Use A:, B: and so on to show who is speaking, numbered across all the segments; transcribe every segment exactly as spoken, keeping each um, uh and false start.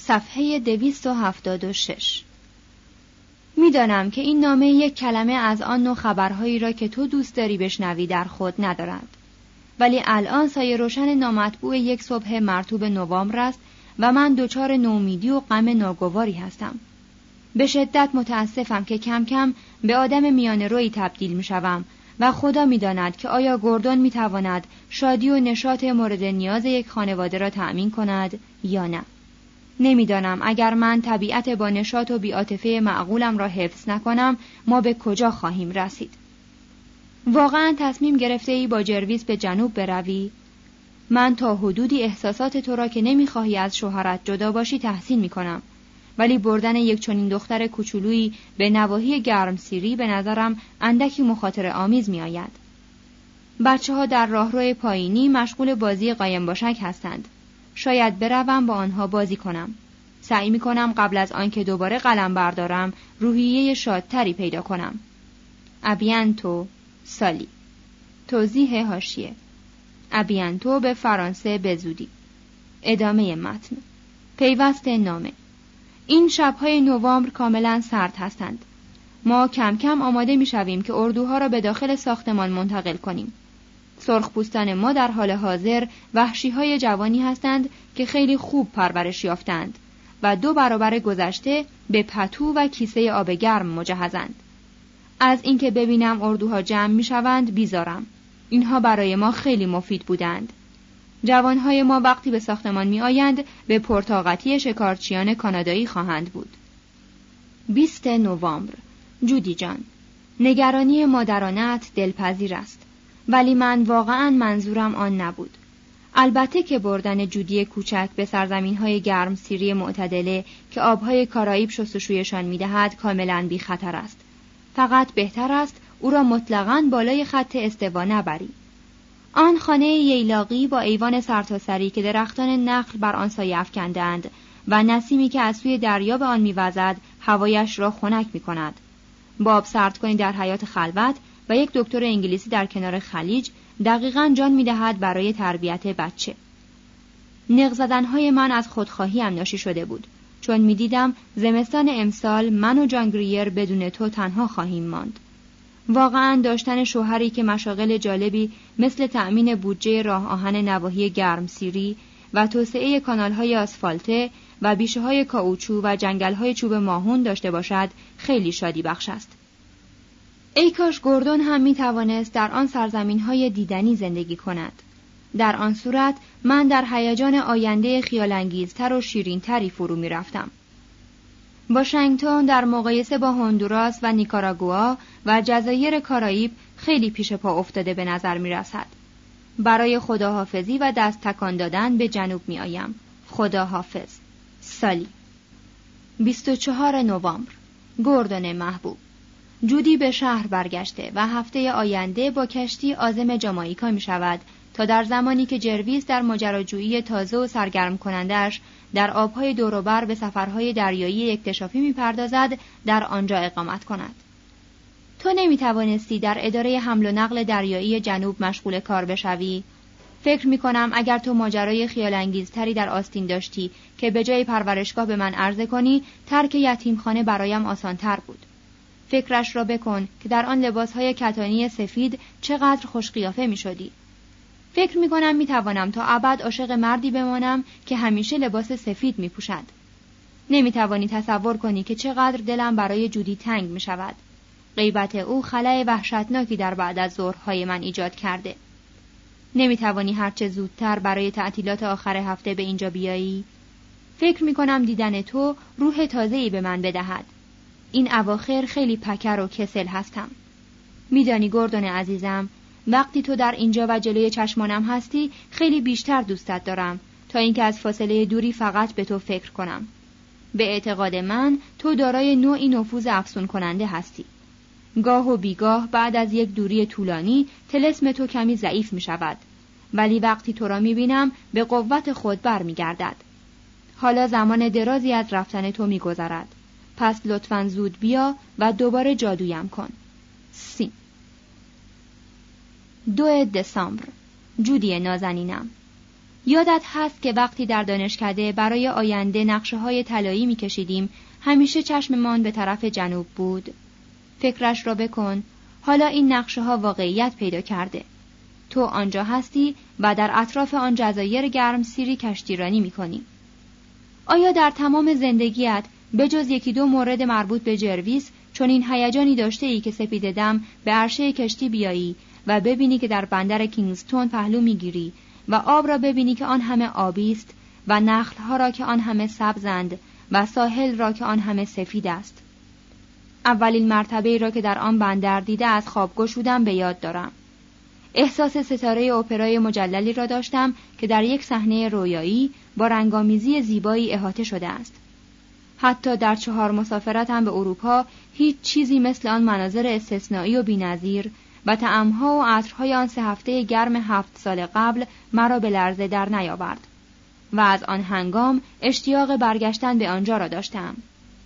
A: صفحه دویست و هفتاد و شش. میدانم که این نامه یک کلمه از آن نوع خبرهایی را که تو دوست داری بشنوی در خود ندارد، ولی الان سایه روشن نامطبوع یک صبح مرطوب نوامبر است و من دچار نومیدی و غم ناگواری هستم. به شدت متاسفم که کم کم به آدم میانه رویی تبدیل می شوم و خدا می داند که آیا گوردون می تواند شادی و نشاط مورد نیاز یک خانواده را تأمین کند یا نه. نمیدانم اگر من طبیعت با نشاط و بی‌عاطفه معقولم را حفظ نکنم ما به کجا خواهیم رسید. واقعا تصمیم گرفته ای با جرویس به جنوب بروی؟ من تا حدودی احساسات تو را که نمیخواهی از شوهرت جدا باشی تحسین میکنم، ولی بردن یک چنین دختر کوچولویی به نواحی گرمسیری به نظرم اندکی مخاطره آمیز میآید. بچه ها در راهرو پایینی مشغول بازی قایم باشک هستند. شاید بروم با آنها بازی کنم. سعی می کنم قبل از آنکه دوباره قلم بردارم روحیه شادتری پیدا کنم. ابیانتو سالی. توضیح حاشیه: ابیانتو به فرانسه به زودی. ادامه متن. پیوست نامه. این شب‌های نوامبر کاملا سرد هستند. ما کم کم آماده می شویم که اردوها را به داخل ساختمان منتقل کنیم. سرخپوستان ما در حال حاضر وحشی‌های جوانی هستند که خیلی خوب پرورش یافتند و دو برابر گذشته به پتو و کیسه آب گرم مجهزند. از اینکه ببینم اردوها جمع می‌شوند بیزارم. اینها برای ما خیلی مفید بودند. جوانهای ما وقتی به ساختمان می‌آیند به پرطاقتی شکارچیان کانادایی خواهند بود. بیست نوامبر. جودی جان، نگرانی مادرانت دلپذیر است، ولی من واقعاً منظورم آن نبود. البته که بردن جودی کوچک به سرزمین‌های گرم سیری معتدله که آب‌های کارائیب شستشویشان می‌دهد کاملاً بی خطر است. فقط بهتر است او را مطلقاً بالای خط استوا نبری. آن خانه ییلاقی با ایوان سرتاسری که درختان نخل بر آن سایه افکنده‌اند و نسیمی که از سوی دریا به آن می‌وزد هوایش را خنک می‌کند. باب سرد کنی در حیاط خلوت و یک دکتر انگلیسی در کنار خلیج دقیقاً جان می‌دهد برای تربیت بچه. نق زدن‌های من از خودخواهیم ناشی شده بود، چون می‌دیدم زمستان امسال من و جان گریر بدون تو تنها خواهیم ماند. واقعاً داشتن شوهری که مشاغل جالبی مثل تأمین بودجه راه آهن نواحی گرمسیری و توسعه کانال‌های آسفالته و بیشه‌های کائوچو و جنگل‌های چوب ماهون داشته باشد خیلی شادی بخش است. ای کاش گوردون هم می توانست در آن سرزمین‌های دیدنی زندگی کند. در آن صورت من در هیجان آینده خیال‌انگیزتر و شیرین‌تری فرو می رفتم. واشنگتن در مقایسه با هندوراس و نیکاراگوآ و جزایر کارائیب خیلی پیش پا افتاده به نظر می رسد. برای خداحافظی و دست تکان دادن به جنوب می آیم. خداحافظ. سالی. بیست و چهارم نوامبر. گوردون محبوب. جودی به شهر برگشته و هفته آینده با کشتی عازم جامائیکا می شود تا در زمانی که جرویس در ماجراجویی تازه و سرگرم کنندش در آبهای دوروبر به سفرهای دریایی اکتشافی می پردازد در آنجا اقامت کند. تو نمی توانستی در اداره حمل و نقل دریایی جنوب مشغول کار بشوی؟ فکر می کنم اگر تو ماجرای خیال‌انگیزتری در آستین داشتی که به جای پرورشگاه به من عرضه کنی، ترک یتیمخانه برایم آسان‌تر بود. فکرش را بکن که در آن لباسهای کتانی سفید چقدر خوش قیافه می شدی. فکر می کنم می توانم تا ابد عاشق مردی بمانم که همیشه لباس سفید می پوشد. نمی توانی تصور کنی که چقدر دلم برای جودی تنگ می شود. غیبت او خلأ وحشتناکی در بعد از ظهرهای من ایجاد کرده. نمی توانی هرچه زودتر برای تعطیلات آخر هفته به اینجا بیایی؟ فکر می کنم دیدن تو روح تازه‌ای به من بدهد. این اواخر خیلی پکر و کسل هستم. میدانی گوردون عزیزم، وقتی تو در اینجا و جلوی چشمانم هستی خیلی بیشتر دوستت دارم تا اینکه از فاصله دوری فقط به تو فکر کنم. به اعتقاد من تو دارای نوعی نفوذ افسون کننده هستی. گاه و بیگاه بعد از یک دوری طولانی طلسم تو کمی ضعیف می شود، ولی وقتی تو را می بینم به قوت خود بر می گردد. حالا زمان درازی از رفتن تو می گذرد. پس لطفاً زود بیا و دوباره جادویم کن. سی. دو دسامبر. جودی نازنینم. یادت هست که وقتی در دانشکده برای آینده نقشه‌های طلایی می‌کشیدیم، همیشه چشممان به طرف جنوب بود؟ فکرش را بکن، حالا این نقشه‌ها واقعیت پیدا کرده. تو آنجا هستی و در اطراف آن جزایر گرمسیری کشتیرانی می‌کنی. آیا در تمام زندگیت به جز یکی دو مورد مربوط به جرویس چون این هیجانی داشته ای که سپید دم به عرشه کشتی بیایی و ببینی که در بندر کینگستون پهلو می‌گیری و آب را ببینی که آن همه آبی است و نخل‌ها را که آن همه سبزند و ساحل را که آن همه سفید است؟ اولین مرتبه را که در آن بندر دیده از خواب گشودم به یاد دارم. احساس ستاره اپرای مجللی را داشتم که در یک صحنه رویایی با رنگامیزی زیبایی احاطه شده است. حتی در چهار مسافرتم به اروپا هیچ چیزی مثل آن مناظر استثنایی و بی‌نظیر و طعم‌ها و عطرهای آن سه هفته گرم هفت سال قبل مرا به لرزه در نیاورد و از آن هنگام اشتیاق برگشتن به آنجا را داشتم.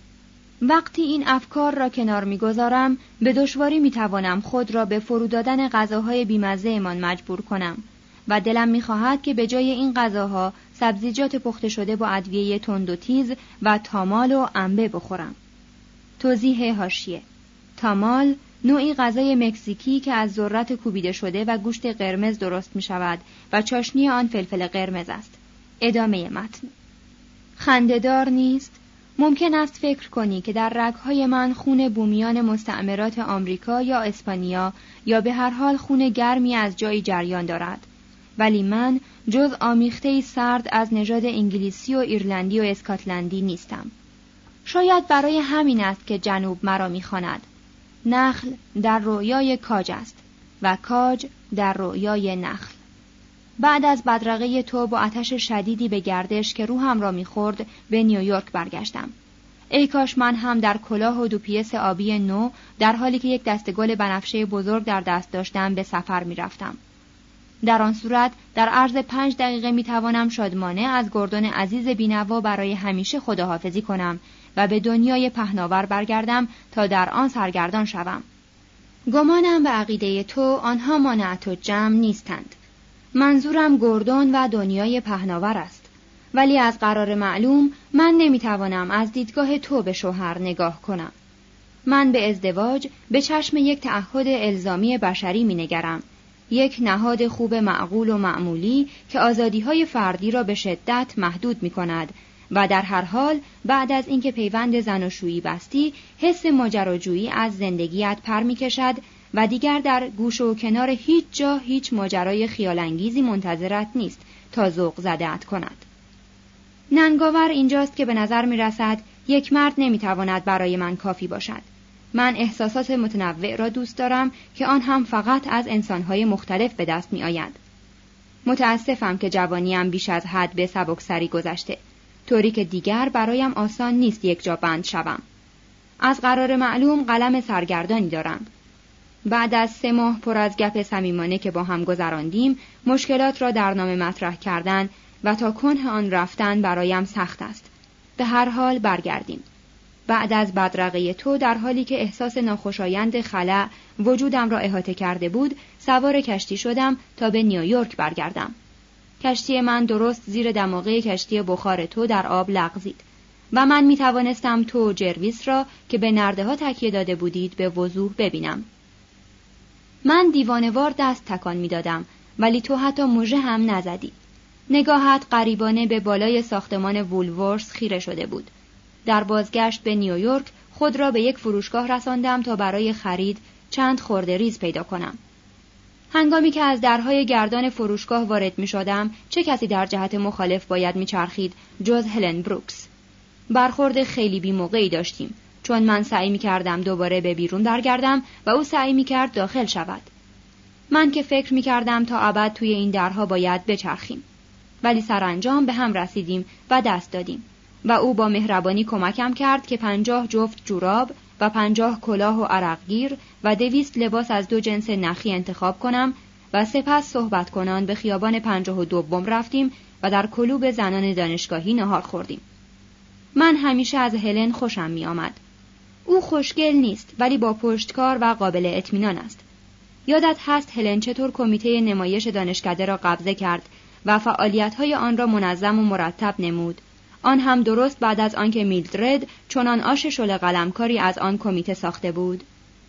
A: وقتی این افکار را کنار می‌گذارم، به دشواری می‌توانم خود را به فرو دادن غذاهای بی‌مزه‌مان مجبور کنم و دلم می‌خواهد که به جای این غذاها سبزیجات پخته شده با ادویه تند و تیز و تامال و انبه بخورم. توضیح حاشیه: تامال نوعی غذای مکزیکی که از ذرت کوبیده شده و گوشت قرمز درست می‌شود و چاشنی آن فلفل قرمز است. ادامه متن. خنده‌دار نیست؟ ممکن است فکر کنی که در رگ‌های من خون بومیان مستعمرات آمریکا یا اسپانیا یا به هر حال خون گرمی از جایی جریان دارد، ولی من جز آمیخته‌ای سرد از نژاد انگلیسی و ایرلندی و اسکاتلندی نیستم. شاید برای همین است که جنوب مرا می‌خواند. نخل در رویای کاج است و کاج در رویای نخل. بعد از بدرقه تو با آتش شدیدی به گردش که روحم را می‌خورد به نیویورک برگشتم. ای کاش من هم در کلاه و دوپیس آبی نو در حالی که یک دسته گل بنفشه بزرگ در دست داشتم به سفر می‌رفتم. در آن صورت در عرض پنج دقیقه می‌توانم شادمانه از گردن عزیز بینوا برای همیشه خداحافظی کنم و به دنیای پهناور برگردم تا در آن سرگردان شوم. گمانم به عقیده تو آنها مانعت و جمع نیستند. منظورم گردن و دنیای پهناور است، ولی از قرار معلوم من نمیتوانم از دیدگاه تو به شوهر نگاه کنم. من به ازدواج به چشم یک تعهد الزامی بشری مینگرم، یک نهاد خوب معقول و معمولی که آزادی‌های فردی را به شدت محدود می‌کند و در هر حال بعد از اینکه پیوند زناشویی بستی، حس ماجراجویی از زندگیت پر می‌کشد و دیگر در گوش و کنار هیچ جا هیچ ماجرای خیال‌انگیزی منتظرت نیست تا ذوق زده‌ات کند. ننگاور اینجاست که به نظر می‌رسد یک مرد نمی‌تواند برای من کافی باشد. من احساسات متنوع را دوست دارم که آن هم فقط از انسان‌های مختلف به دست می‌آید. متأسفم که جوانیم بیش از حد به سبکسری گذشته، طوری که دیگر برایم آسان نیست یک جا بند شوم. از قرار معلوم قلم سرگردانی دارم. بعد از سه ماه پر از گپ صمیمانه که با هم گذراندیم، مشکلات را در نامه مطرح کردن و تا کنه آن رفتن برایم سخت است. به هر حال برگردیم. بعد از بدرقه تو در حالی که احساس ناخوشایند خلأ وجودم را احاطه کرده بود، سوار کشتی شدم تا به نیویورک برگردم. کشتی من درست زیر دماغه کشتی بخار تو در آب لغزید و من می توانستم تو و جرویس را که به نرده ها تکیه داده بودید به وضوح ببینم. من دیوانه‌وار دست تکان می دادم، ولی تو حتی مژه هم نزدی. نگاهت غریبانه به بالای ساختمان وولورس خیره شده بود. در بازگشت به نیویورک خود را به یک فروشگاه رساندم تا برای خرید چند خرده ریز پیدا کنم. هنگامی که از درهای گردان فروشگاه وارد می شدم، چه کسی در جهت مخالف باید می چرخید جز هلن بروکس. برخورد خیلی بی موقعی داشتیم، چون من سعی می کردم دوباره به بیرون برگردم و او سعی می کرد داخل شود. من که فکر می کردم تا ابد توی این درها باید بچرخیم، ولی سرانجام به هم رسیدیم و دست دادیم و او با مهربانی کمکم کرد که پنجاه جفت جوراب و پنجاه کلاه و عرقگیر و دویست لباس از دو جنس نخی انتخاب کنم و سپس صحبت کنان به خیابان پنجاه و دوم رفتیم و در کلوب زنان دانشگاهی نهار خوردیم. من همیشه از هلن خوشم می آمد. او خوشگل نیست، ولی با پشتکار و قابل اطمینان است. یادت هست هلن چطور کمیته نمایش دانشکده را قبضه کرد و فعالیت‌های آن را منظم و مرتب نمود، آن هم درست بعد از آنکه میلدرد چنان آش شل قلمکاری از آن کمیته ساخته بود.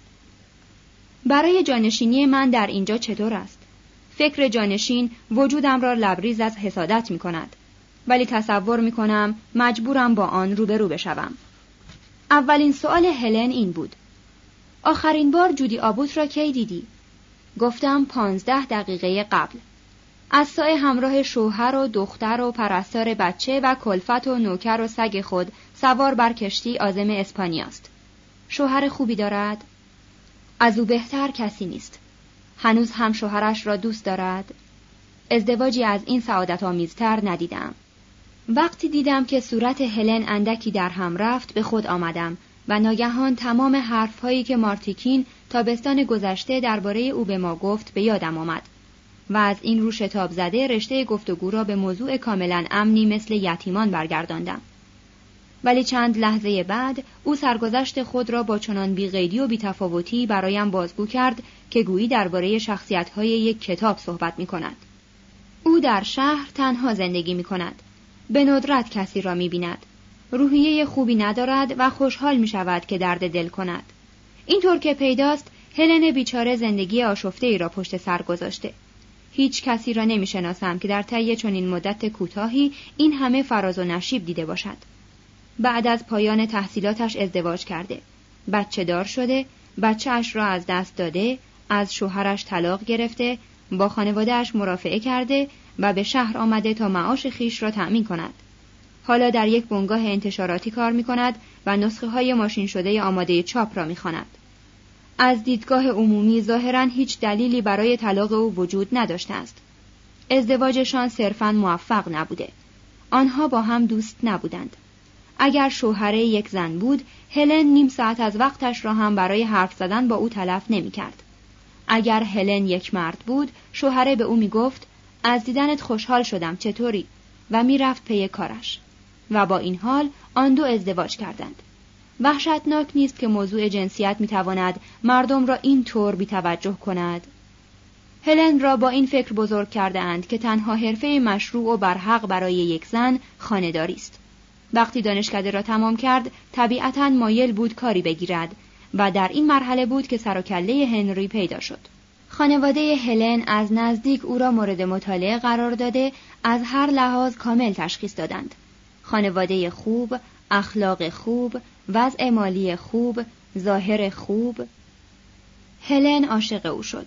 A: برای جانشینی من در اینجا چطور است؟ فکر جانشین وجودم را لبریز از حسادت می کند، ولی تصور می کنم مجبورم با آن روبرو بشوم. اولین سؤال هلن این بود: آخرین بار جودی آبوت را کی دیدی؟ گفتم پانزده دقیقه قبل. از سایه همراه شوهر و دختر و پرستار بچه و کلفت و نوکر و سگ خود سوار بر کشتی عازم اسپانیاست. شوهر خوبی دارد؟ از او بهتر کسی نیست. هنوز هم شوهرش را دوست دارد؟ ازدواجی از این سعادت آمیزتر ندیدم. وقتی دیدم که صورت هلن اندکی در هم رفت به خود آمدم و ناگهان تمام حرفهایی که مارتیکین تابستان گذشته درباره او به ما گفت به یادم آمد و از این رو شتاب زده رشته گفتگو را به موضوع کاملا امنی مثل یتیمان برگرداندم. ولی چند لحظه بعد او سرگذشت خود را با چنان بی‌قیدی و بی‌تفاوتی برایم بازگو کرد که گویی درباره شخصیت‌های یک کتاب صحبت می‌کند. او در شهر تنها زندگی می‌کند. به ندرت کسی را می‌بیند. روحیه خوبی ندارد و خوشحال می‌شود که درد دل کند. اینطور که پیداست هلن بیچاره زندگی آشفته‌ای را پشت سر گذاشته. هیچ کسی را نمی‌شناسم که در طی چنین مدت کوتاهی این همه فراز و نشیب دیده باشد. بعد از پایان تحصیلاتش ازدواج کرده، بچه دار شده، بچه اش را از دست داده، از شوهرش طلاق گرفته، با خانواده‌اش مرافعه کرده و به شهر آمده تا معاش خیش را تأمین کند. حالا در یک بنگاه انتشاراتی کار می کند و نسخه های ماشین شده آماده چاپ را می خواند. از دیدگاه عمومی ظاهراً هیچ دلیلی برای طلاق او وجود نداشته است. ازدواجشان صرفاً موفق نبوده. آنها با هم دوست نبودند. اگر شوهره یک زن بود، هلن نیم ساعت از وقتش را هم برای حرف زدن با او تلف نمی کرد. اگر هلن یک مرد بود، شوهره به او می گفت از دیدنت خوشحال شدم، چطوری؟ و می رفت پی کارش. و با این حال آن دو ازدواج کردند. وحشتناک نیست که موضوع جنسیت می تواند مردم را این طور بی توجه کند. هلن را با این فکر بزرگ کرده اند که تنها حرفه مشروع و برحق برای یک زن خانه‌داری است. وقتی دانشکده را تمام کرد، طبیعتاً مایل بود کاری بگیرد و در این مرحله بود که سر و کله هنری پیدا شد. خانواده هلن از نزدیک او را مورد مطالعه قرار داده، از هر لحاظ کامل تشخیص دادند. خانواده خوب، اخلاق خوب، وضع مالی خوب، ظاهر خوب. هلن عاشق او شد.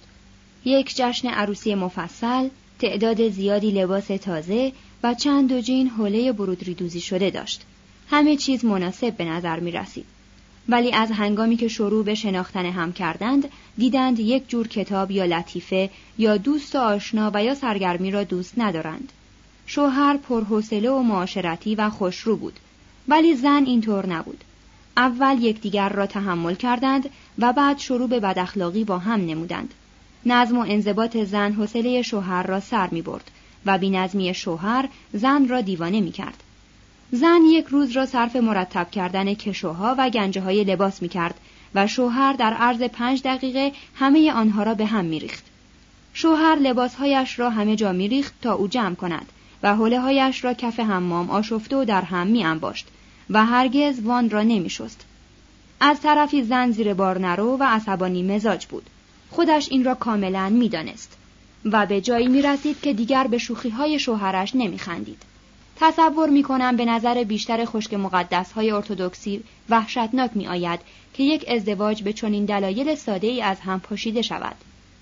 A: یک جشن عروسی مفصل، تعداد زیادی لباس تازه و چند دوجین حوله برودری دوزی شده داشت. همه چیز مناسب به نظر می رسید. ولی از هنگامی که شروع به شناختن هم کردند، دیدند یک جور کتاب یا لطیفه یا دوست و آشنا و یا سرگرمی را دوست ندارند. شوهر پرحوصله و معاشرتی و خوشرو بود، ولی زن اینطور نبود. اول یکدیگر را تحمل کردند و بعد شروع به بداخلاقی با هم نمودند. نظم و انضباط زن حوصله شوهر را سر می برد و بی‌نظمی شوهر زن را دیوانه می کرد. زن یک روز را صرف مرتب کردن کشوها و گنجه های لباس می کرد و شوهر در عرض پنج دقیقه همه آنها را به هم می ریخت. شوهر لباسهایش را همه جا می ریخت تا او جمع کند و حوله هایش را کف حمام آشفته و در هم می انباشت و هرگز وان را نمی شست. از طرفی زن زیر بار نرو و عصبانی مزاج بود. خودش این را کاملا می دانست و به جایی می رسید که دیگر به شوخی های شوهرش نمی خندید. تصور می کنم به نظر بیشتر خشک مقدس های ارتودکسی وحشتناک می آید که یک ازدواج به چنین دلایل ساده ای از هم پاشیده شود.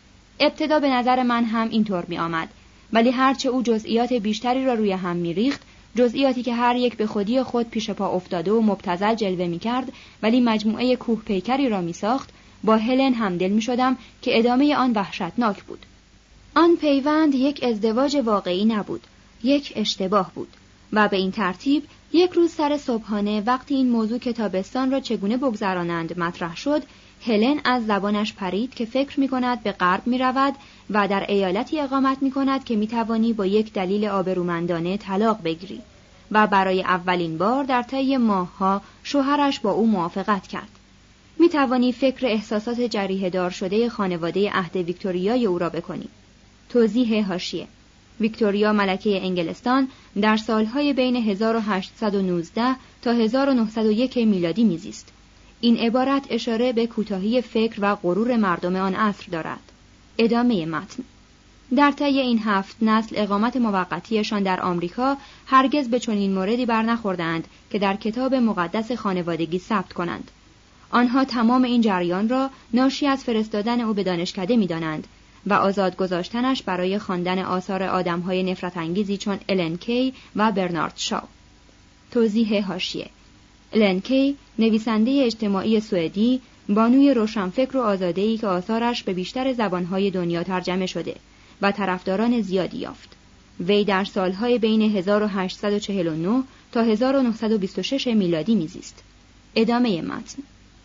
A: ابتدا به نظر من هم اینطور می آمد، ولی هرچه او جزئیات بیشتری را روی هم می ریخت، جزئیاتی که هر یک به خودی خود پیش پا افتاده و مبتذل جلوه می کرد ولی مجموعه کوه پیکری را می ساخت، با هلن همدل می شدم که ادامه آن وحشتناک بود. آن پیوند یک ازدواج واقعی نبود، یک اشتباه بود و به این ترتیب یک روز سر صبحانه وقتی این موضوع که تابستان را چگونه بگذرانند مطرح شد، هلن از زبانش پرید که فکر می کند به غرب می رود و در ایالتی اقامت می کند که می توانی با یک دلیل آبرومندانه طلاق بگیری و برای اولین بار در طی ماه‌ها شوهرش با او موافقت کرد. می توانی فکر احساسات جریحه‌دار شده خانواده عهد ویکتوریای او را بکنی. توضیح حاشیه: ویکتوریا ملکه انگلستان در سالهای بین هزار و هشتصد و نوزده تا هزار و نهصد و یک میلادی میزیست. این عبارت اشاره به کوتاهی فکر و غرور مردم آن عصر دارد. ادامه متن. در طی این هفت نسل اقامت موقتیشان در آمریکا هرگز به چنین موردی برنخوردند که در کتاب مقدس خانوادگی ثبت کنند. آنها تمام این جریان را ناشی از فرستادن او به دانشکده می‌دانند و آزاد گذاشتنش برای خواندن آثار آدم‌های نفرت انگیزی چون الن کی و برنارد شاو. توضیح حاشیه: الن کی نویسنده اجتماعی سوئدی، بانوی روشنفکر و آزاده‌ای که آثارش به بیشتر زبان‌های دنیا ترجمه شده و طرفداران زیادی یافت. وی در سالهای بین هزار و هشتصد و چهل و نه تا هزار و نهصد و بیست و شش میلادی میزیست. ادامه متن.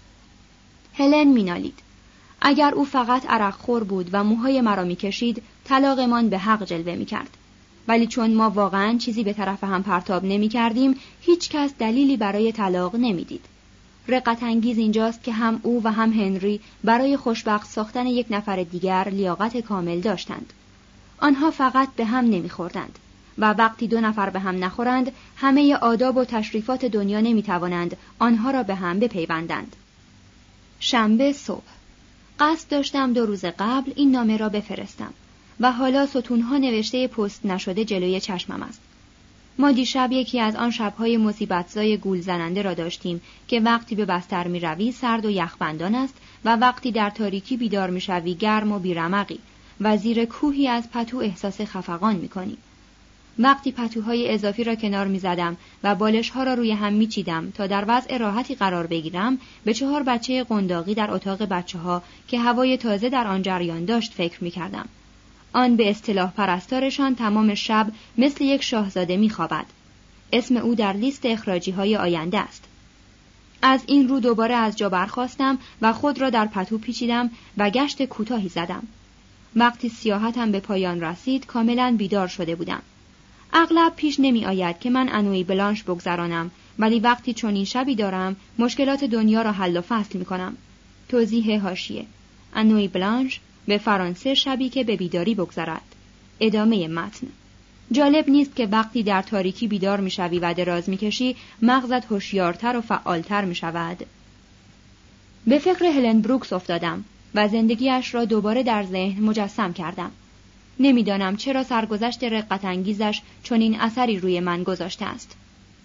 A: هلن مینالید: اگر او فقط عرقخور بود و موهای مرا میکشید، طلاقمان به حق جلوه میکرد. ولی چون ما واقعاً چیزی به طرف هم پرتاب نمیکردیم، هیچ کس دلیلی برای طلاق نمیدید. رقت انگیز اینجاست که هم او و هم هنری برای خوشبخت ساختن یک نفر دیگر لیاقت کامل داشتند. آنها فقط به هم نمیخوردند و وقتی دو نفر به هم نخورند، همه آداب و تشریفات دنیا نمیتوانند آنها را به هم بپیوندند. شنبه صبح. قصد داشتم دو روز قبل این نامه را بفرستم و حالا ستونها نوشته پست نشده جلوی چشمم است. ما دیشب یکی از آن شب‌های مصیبت‌زای گول زننده را داشتیم که وقتی به بستر می‌روی سرد و یخبندان است و وقتی در تاریکی بیدار می‌شوی گرم و بیرمقی و زیر کوهی از پتو احساس خفقان می‌کنی. وقتی پتوهای اضافی را کنار می‌زدم و بالش‌ها را روی هم می‌چیدم تا در وضع راحتی قرار بگیرم، به چهار بچه قنداقی در اتاق بچه‌ها که هوای تازه در آن جریان داشت فکر می‌کردم. آن به اصطلاح پرستارشان تمام شب مثل یک شاهزاده می‌خوابد. اسم او در لیست اخراجی‌های آینده است. از این رو دوباره از جا برخاستم و خود را در پتو پیچیدم و گشت کوتاهی زدم. وقتی سیاحتم به پایان رسید کاملاً بیدار شده بودم. اغلب پیش نمی آید که من انوی بلانش بگذرانم، ولی وقتی چنین شبی دارم مشکلات دنیا را حل و فصل می کنم. توضیح حاشیه: انوی بلانش به فرانسه شبی که به بیداری بگذرد. ادامه متن. جالب نیست که وقتی در تاریکی بیدار می شوی و دراز می کشی مغزت هوشیارتر و فعالتر می شود. به فکر هلن بروکس افتادم و زندگیش را دوباره در ذهن مجسم کردم. نمیدانم چرا سرگذشت رقت انگیزش چنین اثری روی من گذاشته است.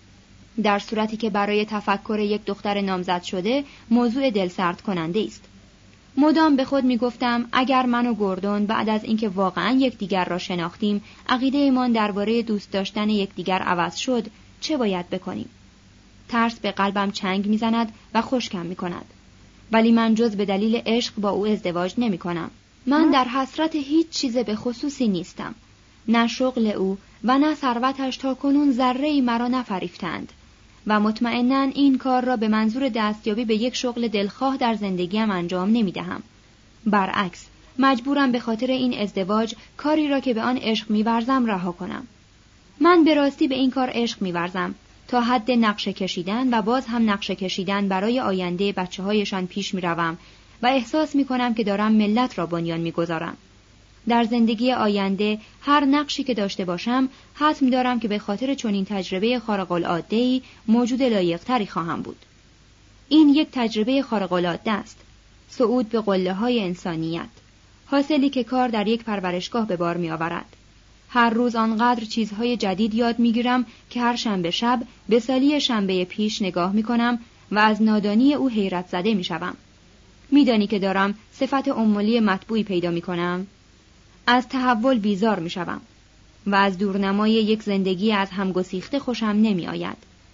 A: در صورتی که برای تفکر یک دختر نامزد شده موضوع دلسرد کننده است. مدام به خود می گفتم اگر من و گوردون بعد از اینکه واقعا یکدیگر را شناختیم عقیده ایمان درباره دوست داشتن یکدیگر عوض شد، چه باید بکنیم؟ ترس به قلبم چنگ می زند و خشکم می کند. ولی من جز به دلیل عشق با او ازدواج نمی کنم. من در حسرت هیچ چیز به خصوصی نیستم. نه شغل او و نه ثروتش تا کنون ذره‌ای مرا نفریفتند و مطمئناً این کار را به منظور دستیابی به یک شغل دلخواه در زندگیم انجام نمی دهم. برعکس، مجبورم به خاطر این ازدواج کاری را که به آن عشق می ورزم رها کنم. من به راستی به این کار عشق می ورزم تا حد نقشه کشیدن و باز هم نقشه کشیدن برای آینده بچه هایشان پیش می روم و احساس می کنم که دارم ملت را بنیان می گذارم. در زندگی آینده هر نقشی که داشته باشم حتم دارم که به خاطر چنین تجربه خارق العاده‌ای موجود لایق‌تری خواهم بود. این یک تجربه خارق العاده است. صعود به قله‌های انسانیت. حاصلی که کار در یک پرورشگاه به بار می آورد. هر روز آنقدر چیزهای جدید یاد می گیرم که هر شنبه شب به سالی شنبه پیش نگاه می کنم و از نادانی او حیرت زده می شوم. می دانی که دارم صفت امولی مطبوعی پیدا می کنم؟ از تحول بیزار می شوم و از دورنمای یک زندگی از هم گسیخته خوشم نمی آید.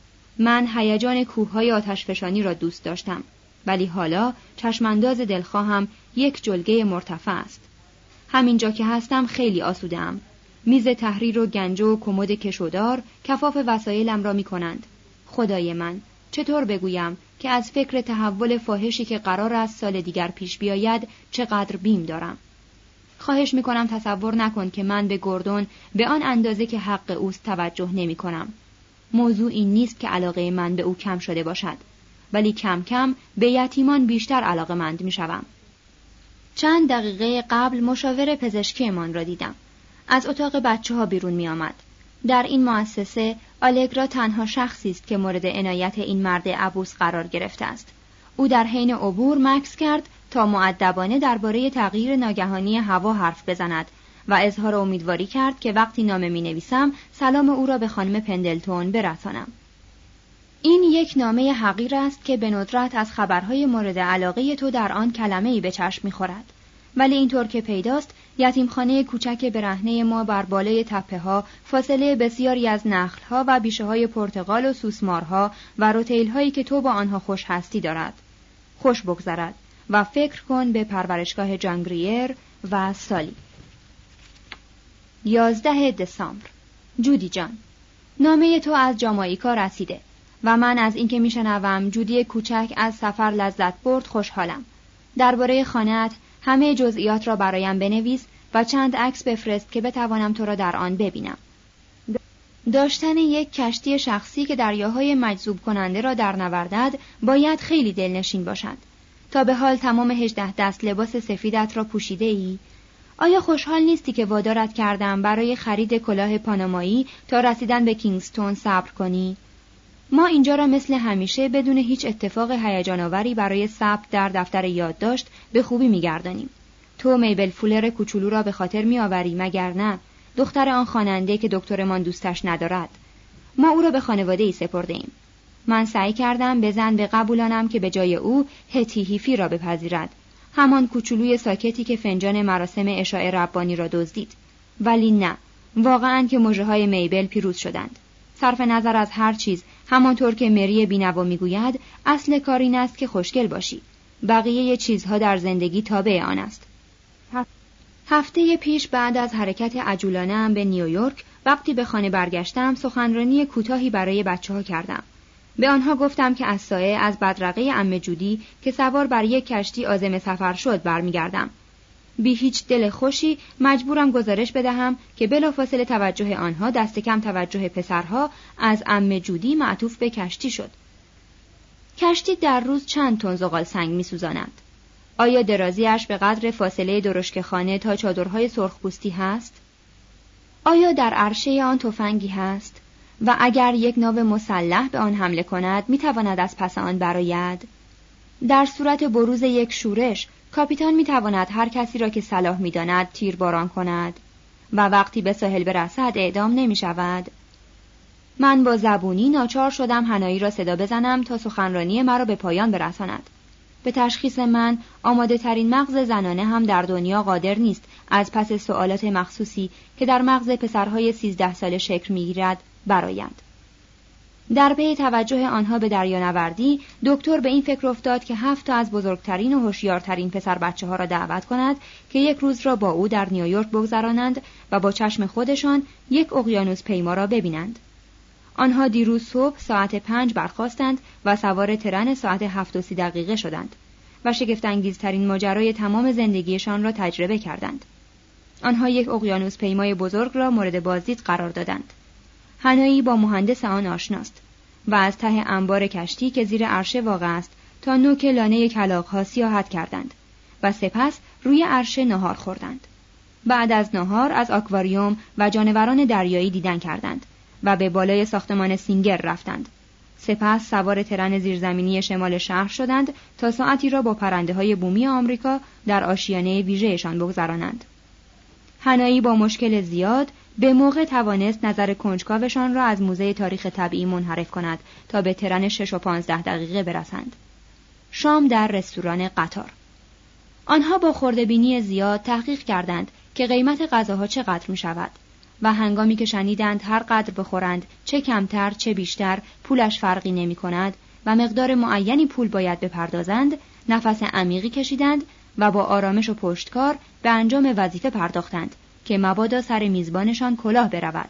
A: من هیجان کوههای آتشفشانی را دوست داشتم، ولی حالا چشمانداز دلخواهم یک جلگه مرتفع است. همینجا که هستم خیلی آسوده‌ام. میز تحریر و گنجه و کمد کشودار کفاف وسایلم را می کنند. خدای من، چطور بگویم که از فکر تحول فاحشی که قرار است سال دیگر پیش بیاید چقدر بیم دارم. خواهش می کنم تصور نکن که من به گوردون به آن اندازه که حق اوست توجه نمی کنم. موضوع این نیست که علاقه من به او کم شده باشد، ولی کم کم به یتیمان بیشتر علاقه‌مند می شوم. چند دقیقه قبل مشاور پزشکی من را دیدم. از اتاق بچه ها بیرون می آمد. در این مؤسسه آلگرا تنها شخصی است که مورد عنایت این مرد عبوس قرار گرفته است. او در حین عبور مکث کرد تا مؤدبانه درباره تغییر ناگهانی هوا حرف بزند و اظهار امیدواری کرد که وقتی نامه می نویسم سلام او را به خانم پندلتون برسانم. این یک نامه حقیر است که به ندرت از خبرهای مورد علاقه تو در آن کلمه‌ای به چشم می‌خورد. ولی اینطور که پیداست یتیمخانه کوچک برهنه ما بر بالای تپه‌ها فاصله بسیاری از نخل‌ها و بیشه‌های پرتقال و سوسمارها و روتیل‌هایی که تو با آنها خوش هستی دارد. خوش بگذرد و فکر کن به پرورشگاه جانگریر و سالی. یازده دسامبر. جودی جان، نامه تو از جامائیکا رسیده و من از اینکه میشنوم جودی کوچک از سفر لذت برد خوشحالم. درباره خانه‌ات همه جزئیات را برایم بنویس و چند عکس بفرست که بتوانم تو را در آن ببینم. داشتن یک کشتی شخصی که دریاهای مجذوب کننده را در نوردد باید خیلی دلنشین باشد. تا به حال تمام هجده دست لباس سفیدت را پوشیده ای؟ آیا خوشحال نیستی که وادارت کردم برای خرید کلاه پانامایی تا رسیدن به کینگستون صبر کنی؟ ما اینجا را مثل همیشه بدون هیچ اتفاق هیجان‌آوری برای ثبت در دفتر یادداشت به خوبی می‌گردانیم. تو میبل فولر کوچولو را به خاطر می‌آوری مگر نه؟ دختر آن خواننده که دکترمان دوستش ندارد. ما او را به خانواده‌ای سپرده‌ایم. من سعی کردم به زن بقبولانم که به جای او هتی هیفی را بپذیرد، همان کوچولوی ساکتی که فنجان مراسم عشاء ربانی را دزدید. ولی نه، واقعاً که مژه‌های میبل پیروز شدند. صرف نظر از هر چیز، همانطور که مری بینوا میگوید، اصل کار این است که خوشگل باشی. بقیه چیزها در زندگی تابع آن است. هفته پیش بعد از حرکت عجولانه‌ام به نیویورک، وقتی به خانه برگشتم، سخنرانی کوتاهی برای بچه‌ها کردم. به آنها گفتم که از سایه از بدرقه عمه جودی که سوار بر یک کشتی عازم سفر شد برمیگردم. بی هیچ دل خوشی مجبورم گزارش بدهم که بلافاصله توجه آنها دست کم توجه پسرها از عمه جودی معطوف به کشتی شد. کشتی در روز چند تن زغال سنگ می‌سوزاند؟ آیا درازیش به قدر فاصله درشک خانه تا چادرهای سرخپوستی هست؟ آیا در عرشه آن تفنگی هست؟ و اگر یک ناو مسلح به آن حمله کند می‌تواند از پس آن برآید؟ در صورت بروز یک شورش کاپیتان می‌تواند هر کسی را که صلاح می‌داند تیرباران کند و وقتی به ساحل برسد اعدام نمی‌شود. من با زبونی ناچار شدم حنایی را صدا بزنم تا سخنرانی مرا به پایان برساند. به تشخیص من آماده ترین مغز زنانه هم در دنیا قادر نیست از پس سوالات مخصوصی که در مغز پسرهای سیزده ساله شکل می‌گیرد برآید. در پی توجه آنها به دریانوردی، دکتر به این فکر افتاد که هفت تا از بزرگترین و هوشیارترین پسر بچه ها را دعوت کند که یک روز را با او در نیویورک بگذرانند و با چشم خودشان یک اقیانوس پیما را ببینند. آنها دیروز صبح ساعت پنج برخاستند و سوار ترن ساعت هفت و سی دقیقه شدند و شگفت‌انگیزترین ماجرای تمام زندگیشان را تجربه کردند. آنها یک اقیانوس پیمای بزرگ را مورد بازدید قرار دادند. هنایی با مهندس آن آشناست و از ته انبار کشتی که زیر عرشه واقع است تا نوک لانه کلاغ‌ها سیاحت کردند و سپس روی عرشه نهار خوردند. بعد از نهار از آکواریوم و جانوران دریایی دیدن کردند و به بالای ساختمان سینگر رفتند. سپس سوار ترن زیرزمینی شمال شهر شدند تا ساعتی را با پرنده‌های بومی آمریکا در آشیانه ویژه‌شان بگذرانند. هنایی با مشکل زیاد به موقع توانست نظر کنجکاوشان را از موزه تاریخ طبیعی منحرف کند تا به ترن شش و پانزده دقیقه برسند. شام در رستوران قطار. آنها با خرده‌بینی زیاد تحقیق کردند که قیمت غذاها چقدر می شود و هنگامی که شنیدند هر قدر بخورند چه کمتر چه بیشتر پولش فرقی نمی کند و مقدار معینی پول باید بپردازند، نفس عمیقی کشیدند و با آرامش و پشتکار به انجام وظیفه پرداختند که مبادا سر میزبانشان کلاه برود.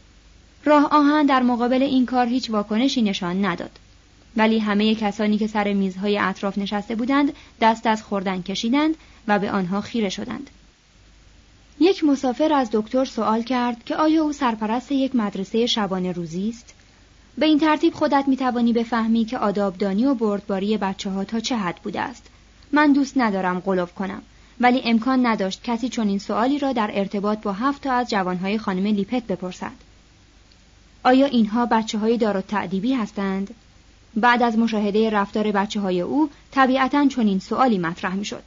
A: راه آهن در مقابل این کار هیچ واکنشی نشان نداد، ولی همه کسانی که سر میزهای اطراف نشسته بودند دست از خوردن کشیدند و به آنها خیره شدند. یک مسافر از دکتر سوال کرد که آیا او سرپرست یک مدرسه شبانه روزی است؟ به این ترتیب خودت میتوانی بفهمی که آدابدانی و بردباری بچه‌ها تا چه حد بوده است. من دوست ندارم غلو کنم، ولی امکان نداشت کسی چنین سؤالی را در ارتباط با هفت تا از جوانهای خانم لیپت بپرسد. آیا اینها بچه‌های دارالتأدیبی هستند؟ بعد از مشاهده رفتار بچه‌های او طبیعتاً چنین سؤالی مطرح می‌شد.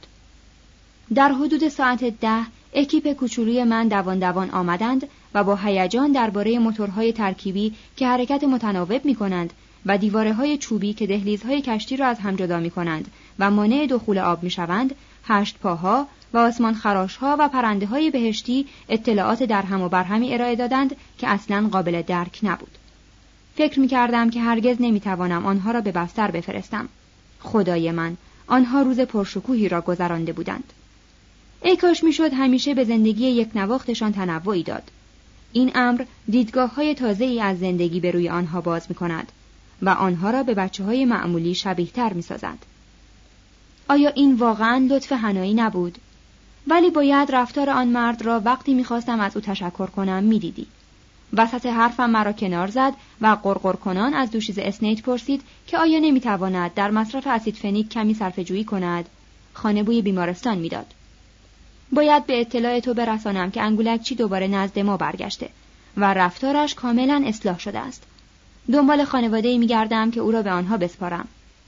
A: در حدود ساعت ده اکیپ کوچولوی من دوان دوان آمدند و با هیجان درباره موتورهای ترکیبی که حرکت متناوب می‌کنند و دیواره‌های چوبی که دهلیزهای کشتی را از هم جدا می‌کنند و مانع دخول آب می‌شوند، هشت پاها و آسمان خراش‌ها و پرنده‌های بهشتی اطلاعات درهم و برهمی ارائه دادند که اصلاً قابل درک نبود. فکر می‌کردم که هرگز نمی‌توانم آنها را به بستر بفرستم. خدای من، آنها روز پرشکوهی را گذرانده بودند. ای کاش میشد همیشه به زندگی یک نواختشان تنوعی داد. این امر دیدگاه‌های تازه‌ای از زندگی به روی آنها باز می‌کند و آنها را به بچه‌های معمولی شبیه‌تر می‌سازد. آیا این واقعاً لطف حنایی نبود؟ ولی باید رفتار آن مرد را وقتی می‌خواستم از او تشکر کنم می‌دیدی. وسط حرفم مرا کنار زد و قرقر کنان از دوشیز اسنیت پرسید که آیا نمی‌تواند در مصرف اسید فنیک کمی صرفه‌جویی کند؟ خانه بوی بیمارستان می‌داد. باید به اطلاع تو برسانم که انگولکچی دوباره نزد ما برگشته و رفتارش کاملا اصلاح شده است. دنبال خانواده‌ای می‌گردم که او را به آنها بسپارم.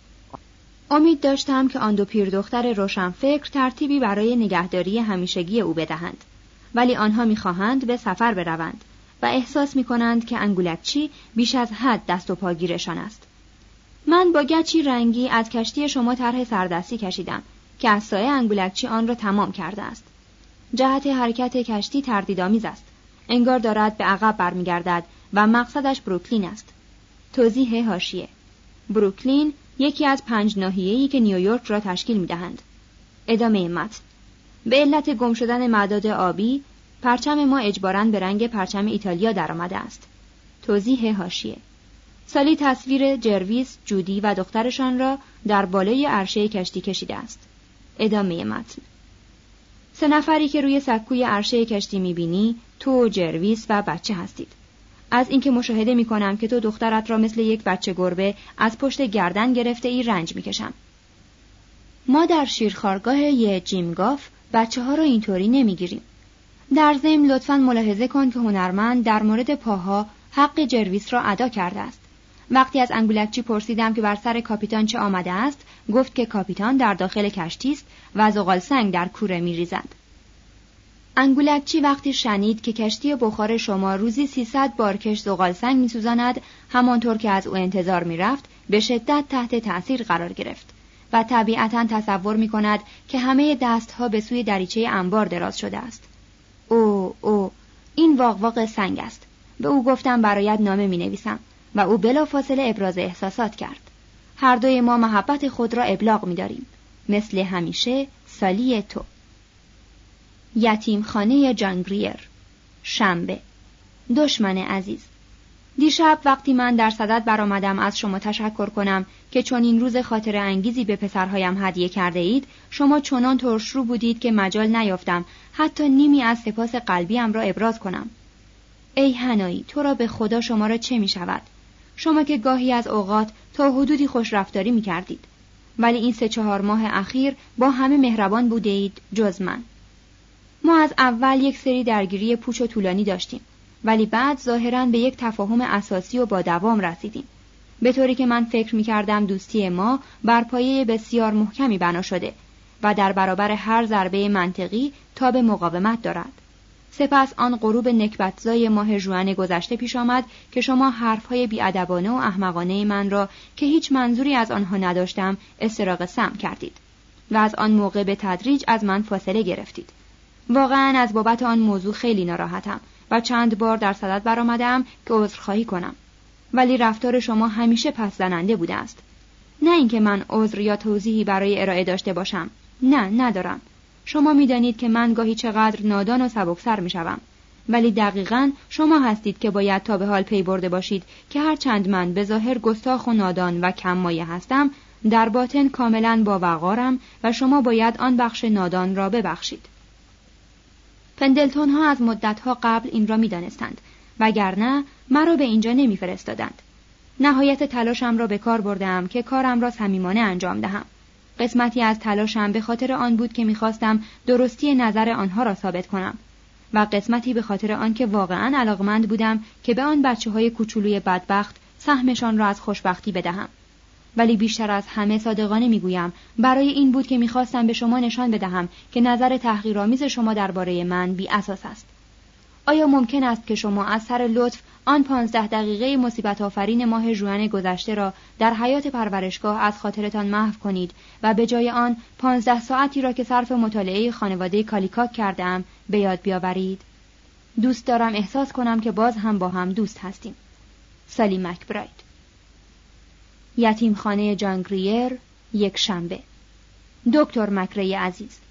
A: امید داشتم که آن دو پیر دختر روشنفکر ترتیبی برای نگهداری همیشگی او بدهند، ولی آنها می‌خواهند به سفر بروند و احساس می‌کنند که انگولکچی بیش از حد دست و پاگیرشان است. من با گچی رنگی از کشتی شما طرح سردستی کشیدم که از سایه انگولکچی آن را تمام کرده است. جهت حرکت کشتی تردیدآمیز است. انگار دارد به عقب برمیگردد و مقصدش بروکلین است. توضیح حاشیه: بروکلین یکی از پنج ناحیه‌ای که نیویورک را تشکیل می‌دهند. ادامه متن: به علت گم شدن معداد آبی، پرچم ما اجباراً به رنگ پرچم ایتالیا درآمده است. توضیح حاشیه: سالی تصویر جرویس، جودی و دخترشان را در بالای عرشه کشتی کشیده است. ادامه متن: سه نفری که روی سکوی عرشه کشتی می‌بینی، تو، جرویس و بچه هستید. از اینکه مشاهده می‌کنم که تو دخترت را مثل یک بچه گربه از پشت گردن گرفته ای رنج می‌کشم. ما در شیرخوارگاه یه جیمگاف بچه‌ها را اینطوری نمی‌گیریم. در ضمن لطفاً ملاحظه کن که هنرمند در مورد پاها حق جرویس را ادا کرده است. وقتی از انگولکچی پرسیدم که بر سر کاپیتان چه آمده است، گفت که کاپیتان در داخل کشتی است و زغال سنگ در کوره می‌ریزد. انگولکچی وقتی شنید که کشتی بخار شما روزی سیصد بارکش زغال سنگ می‌سوزاند، همانطور که از او انتظار می‌رفت، به شدت تحت تأثیر قرار گرفت و طبیعتاً تصور می‌کند که همه دست‌ها به سوی دریچه انبار دراز شده است. او او این واق سنگ است. به او گفتم برایت نامه می‌نویسم و او بلافاصله ابراز احساسات کرد. هر دوی ما محبت خود را ابلاغ می‌داریم. مثل همیشه، سالی تو. یتیمخانه جان گریر. شنبه. دشمن عزیز، دیشب وقتی من در صدد برآمدم از شما تشکر کنم که چون این روز خاطر انگیزی به پسرهایم هدیه کرده اید، شما چنان ترشرو بودید که مجال نیافتم حتی نیمی از سپاس قلبیم را ابراز کنم. ای حنایی، تو را به خدا شما را چه می شود؟ شما که گاهی از اوقات تا حدودی خوش رفتاری می کردید، ولی این سه چهار ماه اخیر با همه مهربان بوده اید جز من. ما از اول یک سری درگیری پوچ و طولانی داشتیم، ولی بعد ظاهراً به یک تفاهم اساسی و با دوام رسیدیم، به طوری که من فکر می کردم دوستی ما بر پایه بسیار محکمی بنا شده و در برابر هر ضربه منطقی تاب مقاومت دارد. سپس آن غروب نکبتزای ماه ژوئن گذشته پیش آمد که شما حرفهای بی‌ادبانه و احمقانه من را که هیچ منظوری از آنها نداشتم استراق سمع کردید و از آن موقع به تدریج از من فاصله گرفتید. واقعاً از بابت آن موضوع خیلی ناراحتم و چند بار در صدد برآمدم که عذرخواهی کنم، ولی رفتار شما همیشه پس زننده بوده است. نه اینکه من عذر یا توضیحی برای ارائه داشته باشم، نه ندارم. شما می‌دانید که من گاهی چقدر نادان و سبکسر می‌شوم، ولی دقیقاً شما هستید که باید تا به حال پی برده باشید که هرچند من به ظاهر گستاخ و نادان و کم مایه هستم، در باطن کاملاً با وقارم و شما باید آن بخش نادان را ببخشید. پندلتون ها از مدتها قبل این را می دانستند، وگرنه مرا به اینجا نمی فرستادند. نهایت تلاشم را به کار بردم که کارم را صمیمانه انجام دهم. قسمتی از تلاشم به خاطر آن بود که می‌خواستم درستی نظر آنها را ثابت کنم و قسمتی به خاطر آن که واقعاً علاقمند بودم که به آن بچه‌های کوچولوی بدبخت سهمشان را از خوشبختی بدهم. ولی بیشتر از همه صادقانه میگویم برای این بود که میخواستم به شما نشان بدهم که نظر تحقیرآمیز شما درباره من بی اساس است. آیا ممکن است که شما از سر لطف آن پانزده دقیقه مصیبت آفرین ماه ژوئن گذشته را در حیات پرورشگاه از خاطرتان محو کنید و به جای آن پانزده ساعتی را که صرف مطالعه خانواده کالیکاک کردم به یاد بیاورید؟ دوست دارم احساس کنم که باز هم با هم دوست هستیم. سالی مکبراید. یتیمخانه جان گریر، یک شنبه. دکتر مکری عزیز،